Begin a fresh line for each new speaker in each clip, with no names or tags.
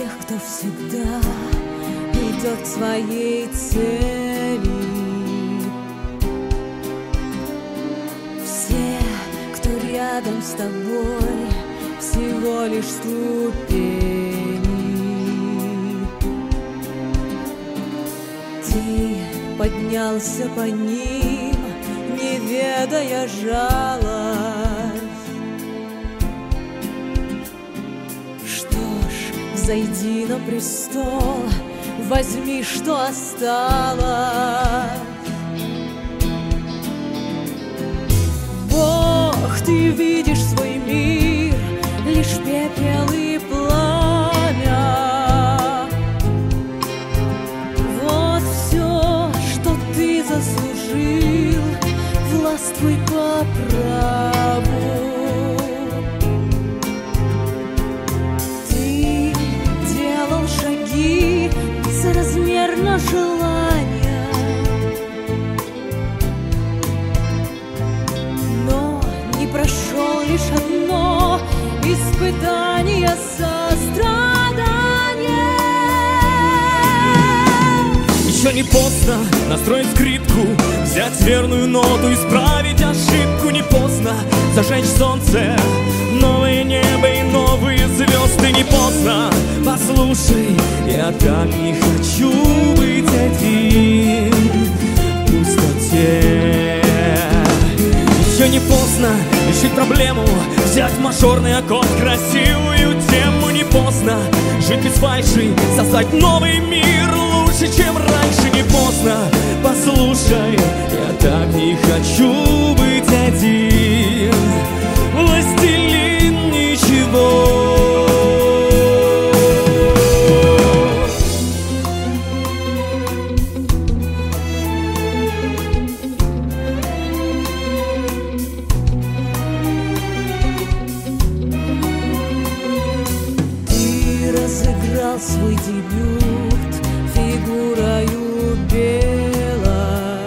тех, кто всегда идет к своей цели. Все, кто рядом с тобой, всего лишь ступени. Ты поднялся по ним, не ведая жалость. Что ж, взойди на престол, возьми, что осталось. Бог, ты видишь свой мир, лишь пепел и пламя. Вот все, что ты заслужил, властвуй по праву. Ты делал шаги соразмерно желания, но не прошел лишь одно испытание сострадания.
Еще не поздно настроить скрипку, взять верную ноту, исправить ошибку. Не поздно зажечь солнце, новое небо и новые звезды. Не поздно, послушай, я так не хочу быть один в пустоте. Еще не поздно решить проблему, взять мажорный аккорд, красивую тему. Не поздно жить без фальши, создать новый мир лучше, чем раньше. Не поздно, послушай, я так не хочу быть один, властелин ничего.
Разыграл свой дебют фигурою белой.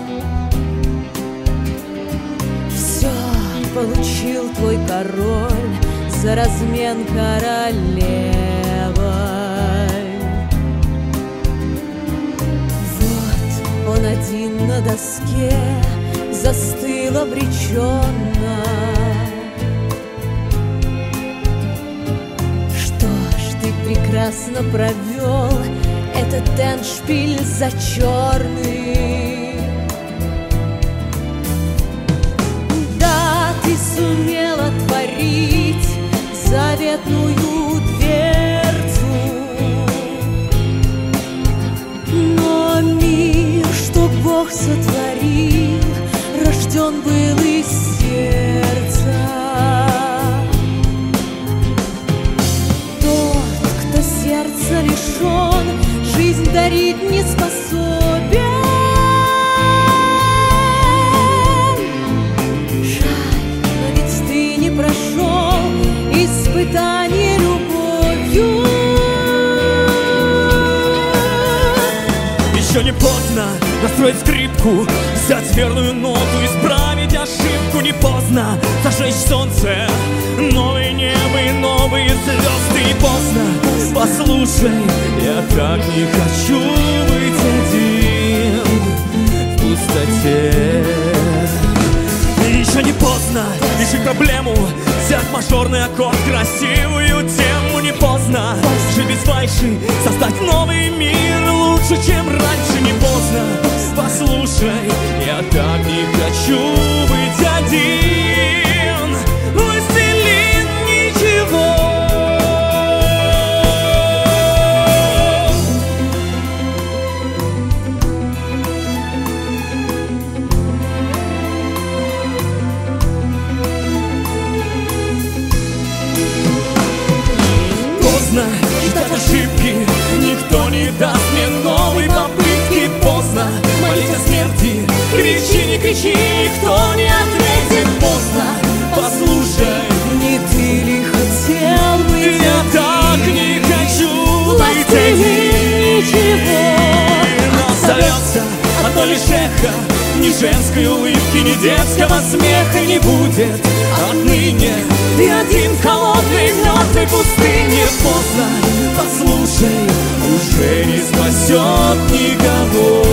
Все получил твой король за размен королевой. Вот он один на доске застыл обреченно. Прекрасно провел этот эндшпиль зачетный. Да, ты сумел отворить заветную дверцу, но мир, что Бог сотворил, рожден был из сердца. Сердце лишен, жизнь дарить не способен. Жаль, но ведь ты не прошел испытание любовью.
Еще не поздно настроить скрипку, взять верную ноту, исправить ошибку. Не поздно зажечь солнце, новое небо и новые звезды. Не поздно, послушай, я так не хочу быть один в пустоте. Еще не поздно решить проблему, взять мажорный аккорд, красивую тему. Не поздно жить без фальши, создать новый мир лучше, чем раньше. Не поздно, послушай, я так не хочу быть один, властелин ничего. Ждать ошибки, никто не даст мне новой попытки. Поздно молить о смерти, кричи, не кричи, никто не ответит. Поздно, послушай,
не ты ли хотел быть?
Я так не хочу быть один.
Ничего.
Но остается одно лишь эхо Ни женской улыбки, ни детского смеха не будет отныне. Ты один в холодной мертвой пустыне. Поздно, послушай, уже не спасет никого.